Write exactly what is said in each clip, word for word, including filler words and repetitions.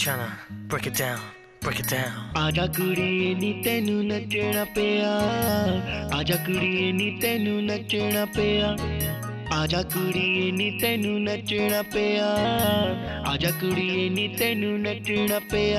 tryna break it down, break it down. आजा कुड़िए नी तेनू नचना पिया, आजा कुड़िए नी तेनू नचना पिया, आजा कुड़िए नी तेनू नचना पिया, आजा कुड़िए नी तेनू नचना पिया.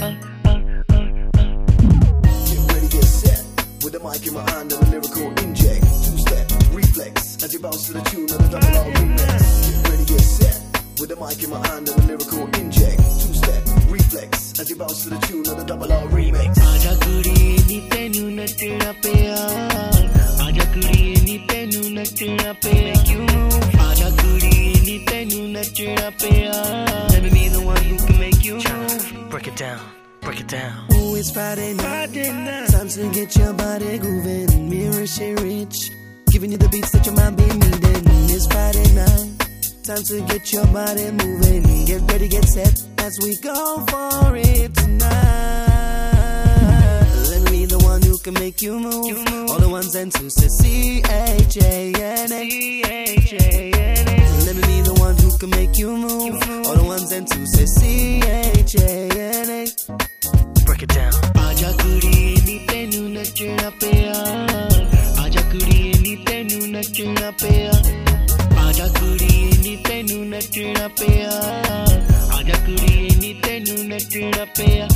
Get ready, get set. With the mic in my hand and a lyrical inject. Two-step reflex as you bounce to the tune of the double R remix. Get ready, get set. With the mic in my hand and a lyrical inject. Two-step reflex as you bounce to the tune of the double R remix. आजा कुड़िए नी तेनू नचना पिया, आजा कुड़िए नी तेनू नचना पिया. You move. आजा कुड़िए नी तेनू नचना पिया. Let me be the one who can make you move. Break it down, break it down. Ooh, it's Friday night. Time to get your body grooving. Mirror she rich, giving you the beats that your mind be needing. It's Friday night. Time to get your body moving. Get ready, get set as we go for it tonight. Let me be the one who can make you move. You move. All the ones and twos say C H A N A. Let me be the one who can make you move. You move. All the ones and twos say C H A N A. Break it down. आजा कुड़िए नी तेनू नचना पिया, आजा कुड़िए नी तेनू नचना पिया, आजा कुड़िए नी तेनू नचना पिया, आजा कुड़िए नी तेनू नचना पिया.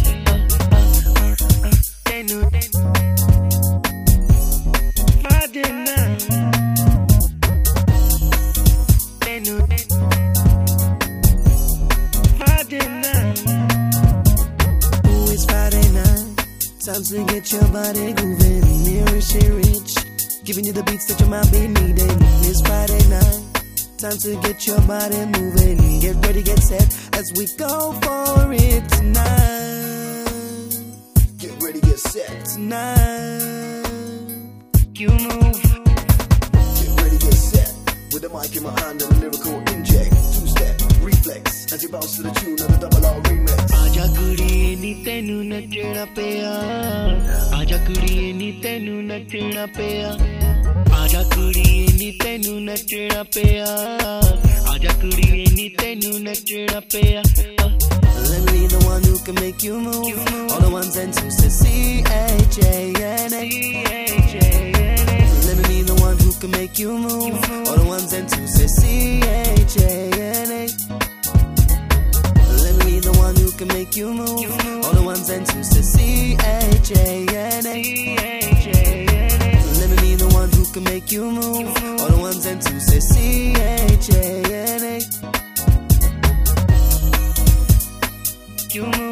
तेनू Friday night. तेनू Friday night. Ooh, it's Friday night. Time to get your body grooving. Mirror she rich, giving you the beats that your mind be needing. It's Friday night. Time to get your body moving. Get ready, get set as we go for it tonight. Get ready, get set. Tonight. You move. Get ready, get set. With the mic in my hand and a lyrical inject. Two-step reflex as you bounce to the tune of the double R remix. आजा कुड़िए नी तेनू नचना पिया, आजा कुड़िए नी तेनू नचना पिया, आजा कुड़िए नी तेनू नचना पिया, आजा कुड़िए नी तेनू नचना पिया. Let me be the one who can make you move. You move. All the ones and twos say C H A N A. Let me be the one who can make you move. You move. All the ones and twos say C H A N A. Let me be the one who can make you move. You move. All the ones and twos say C H A N A. Let me be the one who can make you move. All the ones and twos say C H A N A. You move.